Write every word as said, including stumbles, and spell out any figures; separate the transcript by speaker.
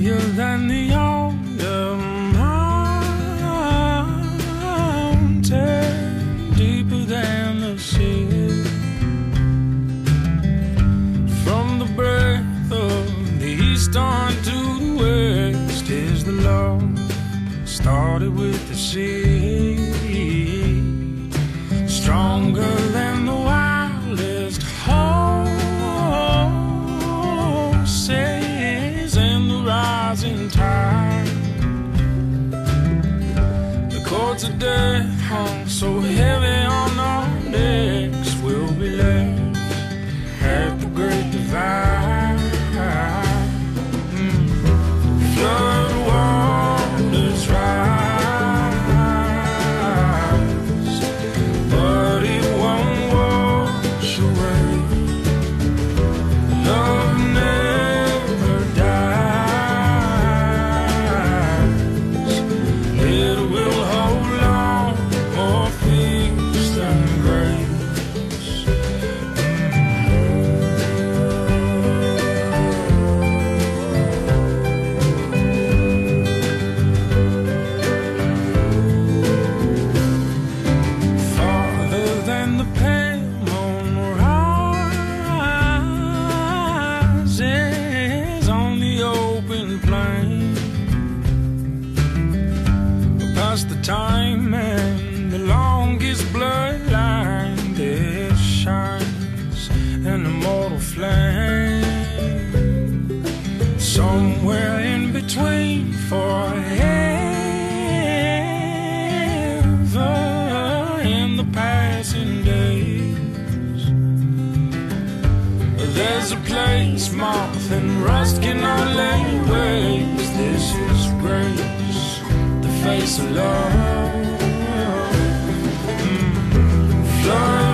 Speaker 1: higher than the older mountain, deeper than the sea. From the breath of the east on to the west is the love started with the sea. Stronger than the wildest horses in the rising tide. The cords of death hung so heavy on our necks, we'll be left at the great divide. Mm. Flood waters rise, but it won't wash away. Love never dies. It will hold on more peace than grace. Farther than the pale moon rises on the open plain, past the time and the longest bloodline, there shines an immortal flame. Somewhere in between, forever in the passing days, there's a place moth and rust cannot lay waste. This is grace, the face of love. Mm. Flood